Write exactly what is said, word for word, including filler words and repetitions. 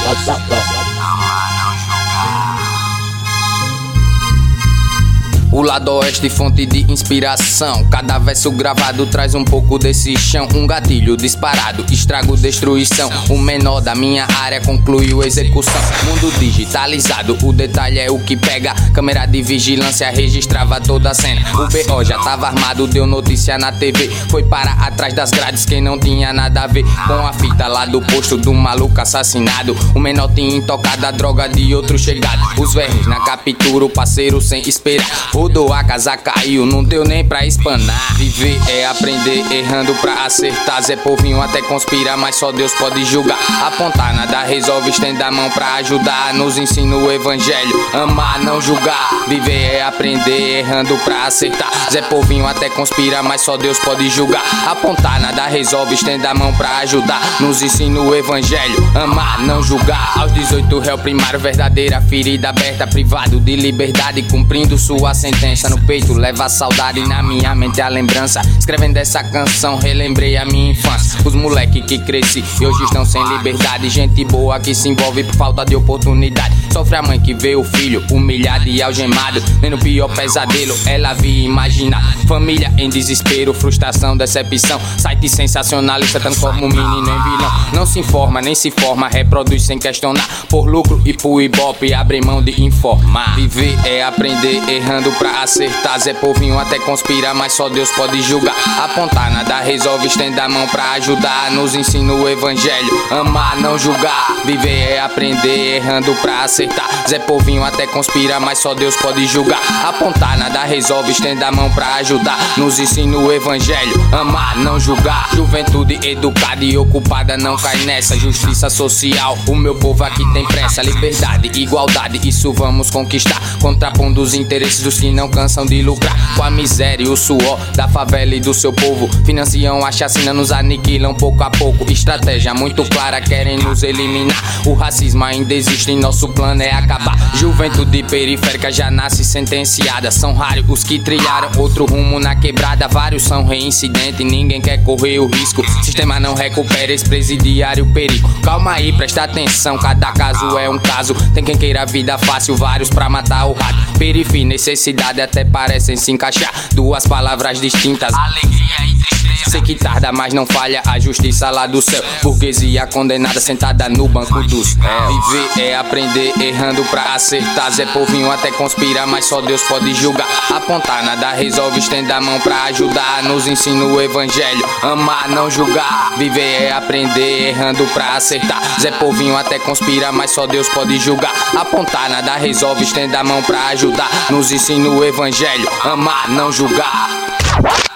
O lado oeste, fonte de inspiração. Cada verso gravado traz um pouco desse chão. Um gatilho disparado, estrago, destruição. O menor da minha área concluiu execução. Mundo digitalizado, o detalhe é o que pega. Câmera de vigilância registrava toda a cena. O B O já tava armado, deu notícia na T V. Foi para atrás das grades quem não tinha nada a ver com a fita lá do posto do maluco assassinado. O menor tinha intocado a droga de outro chegado. Os vermes na captura, o parceiro sem esperar. Rodou, a casa caiu, não deu nem pra espanar. Viver é aprender, errando pra acertar. Zé Povinho até conspira, mas só Deus pode julgar. Apontar, nada resolve, estende a mão pra ajudar. Nos ensina o evangelho, amar, não julgar. Viver é aprender, errando pra acertar. Zé Povinho até conspira, mas só Deus pode julgar. Apontar, nada resolve, estende a mão pra ajudar. Nos ensina o evangelho, amar, não julgar. Aos dezoito, réu primário, verdadeira ferida aberta. Privado de liberdade, cumprindo sua sentença. No peito leva a saudade, na minha mente a lembrança. Escrevendo essa canção, relembrei a minha infância. Os moleque que cresci e hoje estão sem liberdade. Gente boa que se envolve por falta de oportunidade. Sofre a mãe que vê o filho humilhado e algemado. Nem no pior pesadelo ela via imaginar. Família em desespero, frustração, decepção. Site sensacionalista transforma o menino em vilão. Não se informa, nem se forma, reproduz sem questionar. Por lucro e por ibope, abre mão de informar. Viver é aprender, errando pra acertar. Zé Povinho até conspira, mas só Deus pode julgar. Apontar, nada resolve, estende a mão pra ajudar. Nos ensina o evangelho, amar, não julgar. Viver é aprender, errando pra acertar. Zé Povinho até conspira, mas só Deus pode julgar. Apontar, nada resolve, estende a mão pra ajudar. Nos ensina o evangelho, amar, não julgar. Juventude educada e ocupada não cai nessa. Justiça social, o meu povo aqui tem pressa. Liberdade, igualdade, isso vamos conquistar. Contrapondo os interesses dos que não cansam de lucrar com a miséria e o suor da favela e do seu povo. Financiam a chacina, nos aniquilam pouco a pouco. Estratégia muito clara, querem nos eliminar. O racismo ainda existe, nosso plano é acabar. Juventude periférica já nasce sentenciada. São raros os que trilharam outro rumo na quebrada. Vários são reincidentes, ninguém quer correr o risco. Sistema não recupera, ex-presidiário perigo. Calma aí, presta atenção, cada caso é um caso. Tem quem queira a vida fácil, vários pra matar o rato. Periferia, necessidade até parecem se encaixar. Duas palavras distintas, alegria e tristeza. Sei que tarda, mas não falha a justiça lá do céu. Burguesia condenada sentada no banco dos réus. Viver é aprender, errando pra acertar. Zé Povinho até conspira, mas só Deus pode julgar. Apontar, nada resolve, estende a mão pra ajudar. Nos ensina o evangelho, amar, não julgar. Viver é aprender, errando pra acertar. Zé Povinho até conspira, mas só Deus pode julgar. Apontar, nada resolve, estende a mão pra ajudar. Nos ensina o evangelho, amar, não julgar.